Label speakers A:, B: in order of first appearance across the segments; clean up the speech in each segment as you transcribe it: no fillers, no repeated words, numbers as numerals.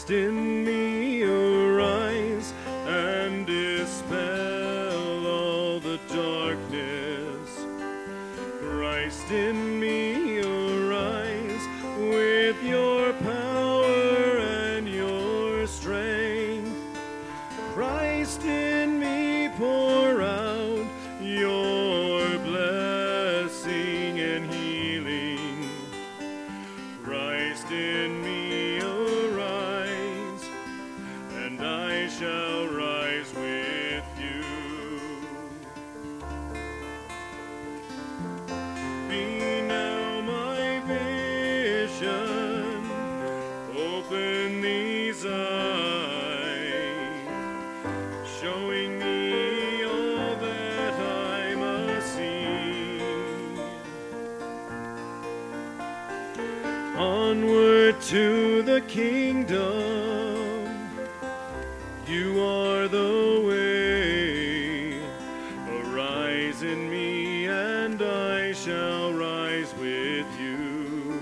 A: Christ in me, arise and dispel all the darkness. Christ in me, arise with your power and your strength. Christ in me, pour out your blessing and healing. Christ in me, arise, and I shall rise with you. Be now my vision, open these eyes, showing me all that I must see. Onward to the kingdom, you are the way. Arise in me, and I shall rise with you.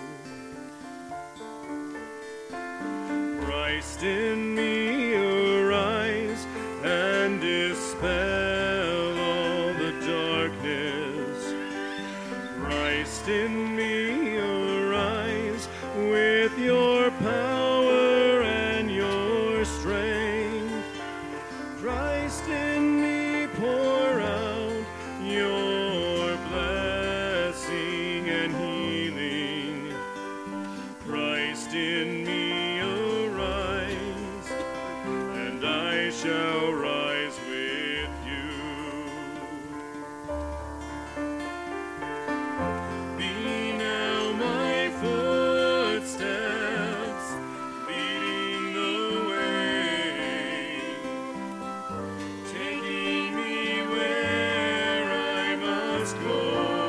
A: Christ in me, arise and dispel all the darkness. Christ in me, arise with your power and your strength. Christ in me, pour out your blessing and healing. Christ in me, arise, and I shall rise with you. Be now my footsteps, leading the way, taking me where I must go.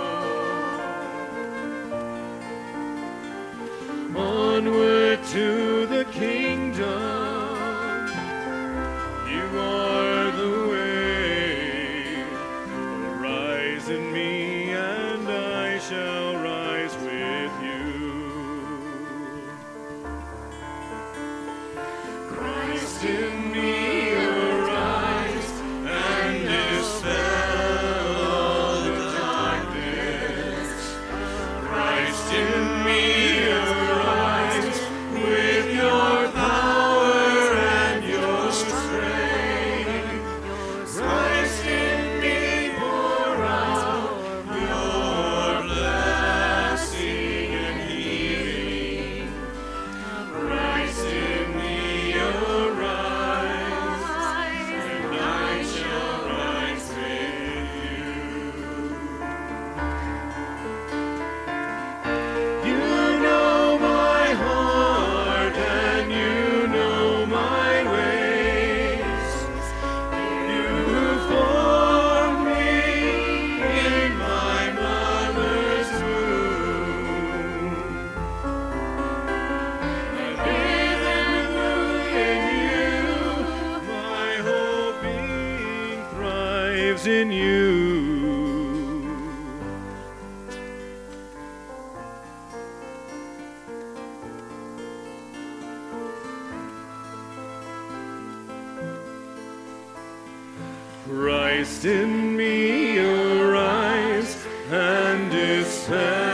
A: Onward to the kingdom, you are the way. Arise in me, and I shall rise with you. Christ in me, arise and dispel all the darkness. Christ in me, arise with your power and your strength. Christ in me, pour out your blessing and healing. Christ in me, arise, and I shall rise with you. You know my heart and you know my ways. You formed me in my mother's womb. I live and move in you. My whole being thrives in you. Christ in me, arise and dispel